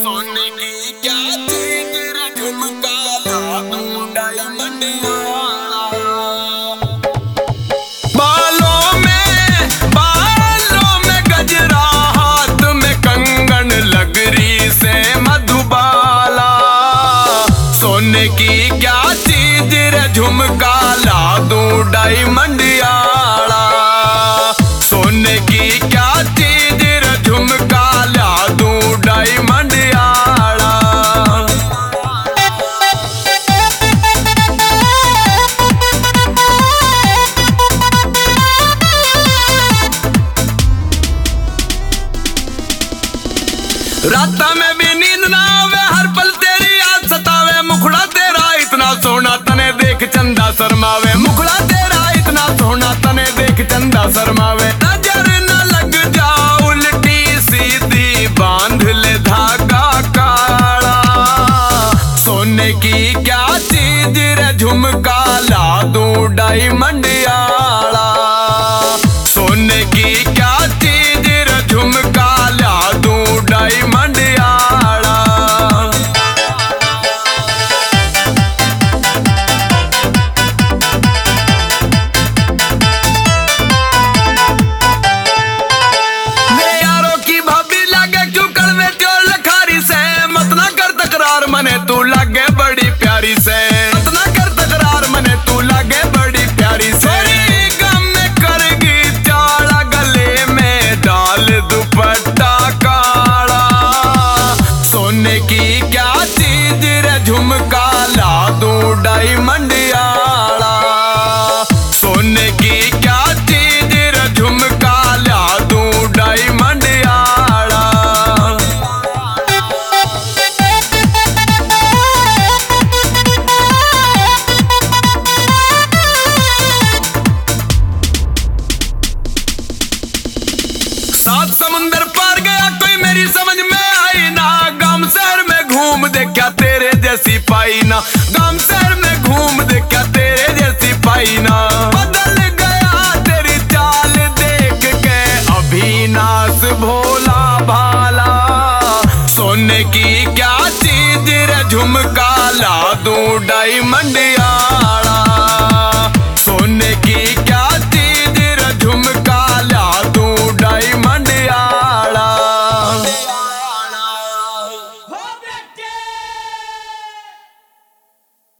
सोने की क्या चीज रे झुमका ला दूं डायमंड वाला। बालों में गजरा, हाथ में कंगन, लगरी से मधुबाला। सोने की क्या चीज रे झुमका ला दूं डायमंड वाला। सोने की क्या चीज रे झुमका ला दूं डायमंड वाला। रात में भी नींद ना आवे, हर पल तेरी याद सतावे। मुखड़ा तेरा इतना सोना तने देख चंदा शर्मावे। मुखड़ा तेरा इतना सोना तने देख चंदा शर्मावे। नजर न लग जा उल्टी सीधी, बांध ले धागा काला। सोने की क्या चीज रे झुमका ला दूं डायमंड वाला। सोने की क्या चीज रे झुमका ला दूं डायमंड वाला। मेरे यारों की भाभी लागे क्यों कड़वे त्योर लखारी से। मत ना कर तकरार मने तू लागे बड़ी प्यारी से। मत ना कर तकरार मने तू लागे बड़ी प्यारी से। गम में करगी चाला, गले में डाल दुपट्टा काला। सोने की क्या चीज रे झुमका ला दूं डायमंड वाला। सोने की क्या चीज रे झुमका ला दूं डायमंड वाला। सात समुंदर पार गया कोई मेरी समझ में आई ना। गांव शहर में घूम देखा तेरे जैसी पाई ना। गांव शहर में घूम देखा तेरे जैसी पाई ना। बदल गया तेरी चाल देख के अभिनाश भोला भाला। सोने की क्या चीज रे झुमका ला दूं डायमंड